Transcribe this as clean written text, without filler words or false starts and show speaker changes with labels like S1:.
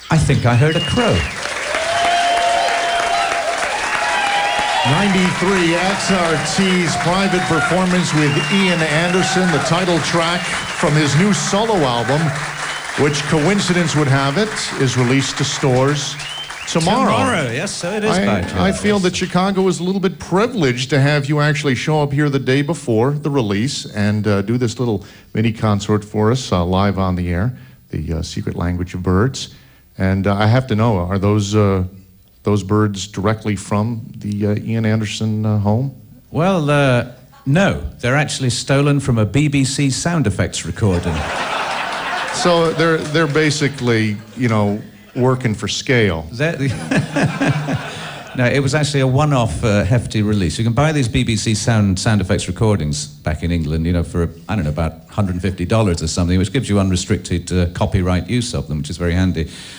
S1: I think I heard a crow.
S2: 93 XRT's private performance with Ian Anderson, the title track from his new solo album, which, coincidence would have it, is released to stores tomorrow.
S1: Tomorrow, yes, so it is.
S2: I feel that Chicago is a little bit privileged to have you actually show up here the day before the release and do this little mini concert for us live on the air, the Secret Language of Birds. And I have to know, are those birds directly from the Ian Anderson home?
S1: Well, no, they're actually stolen from a BBC sound effects recording.
S2: So they're basically, you know, working for scale.
S1: No, it was actually a one-off hefty release. You can buy these BBC sound effects recordings back in England, you know, for, I don't know, about $150 or something, which gives you unrestricted copyright use of them, which is very handy.